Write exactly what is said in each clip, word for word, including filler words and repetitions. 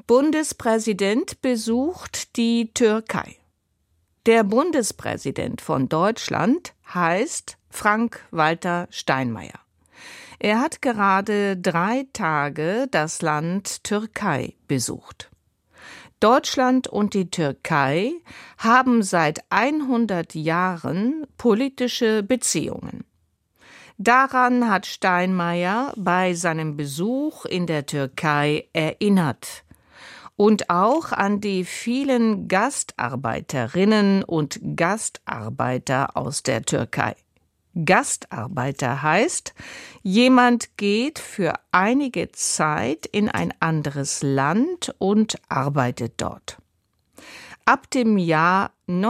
Bundespräsident besucht die Türkei. Der Bundespräsident von Deutschland heißt Frank-Walter Steinmeier. Er hat gerade drei Tage das Land Türkei besucht. Deutschland und die Türkei haben seit hundert Jahren politische Beziehungen. Daran hat Steinmeier bei seinem Besuch in der Türkei erinnert und auch an die vielen Gastarbeiterinnen und Gastarbeiter aus der Türkei. Gastarbeiter heißt, jemand geht für einige Zeit in ein anderes Land und arbeitet dort. Ab dem Jahr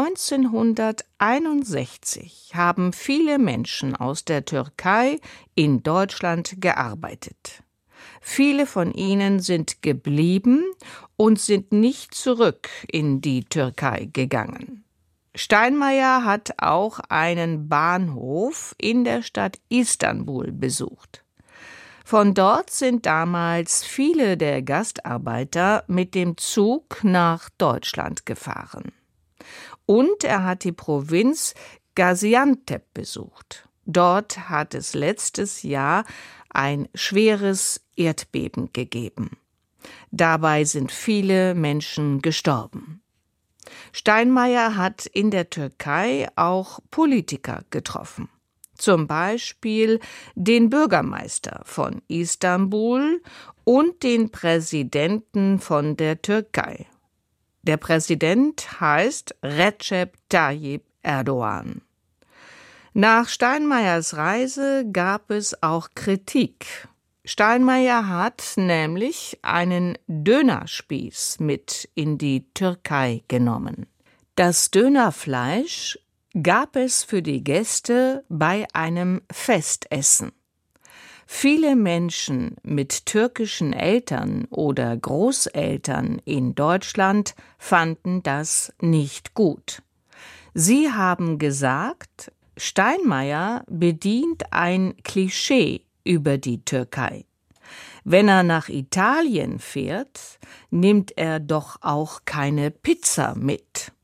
neunzehnhunderteinundsechzig haben viele Menschen aus der Türkei in Deutschland gearbeitet. Viele von ihnen sind geblieben und sind nicht zurück in die Türkei gegangen. Steinmeier hat auch einen Bahnhof in der Stadt Istanbul besucht. Von dort sind damals viele der Gastarbeiter mit dem Zug nach Deutschland gefahren. Und er hat die Provinz Gaziantep besucht. Dort hat es letztes Jahr ein schweres Erdbeben gegeben. Dabei sind viele Menschen gestorben. Steinmeier hat in der Türkei auch Politiker getroffen. Zum Beispiel den Bürgermeister von Istanbul und den Präsidenten von der Türkei. Der Präsident heißt Recep Tayyip Erdogan. Nach Steinmeiers Reise gab es auch Kritik. Steinmeier hat nämlich einen Dönerspieß mit in die Türkei genommen. Das Dönerfleisch gab es für die Gäste bei einem Festessen. Viele Menschen mit türkischen Eltern oder Großeltern in Deutschland fanden das nicht gut. Sie haben gesagt, Steinmeier bedient ein Klischee über die Türkei. Wenn er nach Italien fährt, nimmt er doch auch keine Pizza mit.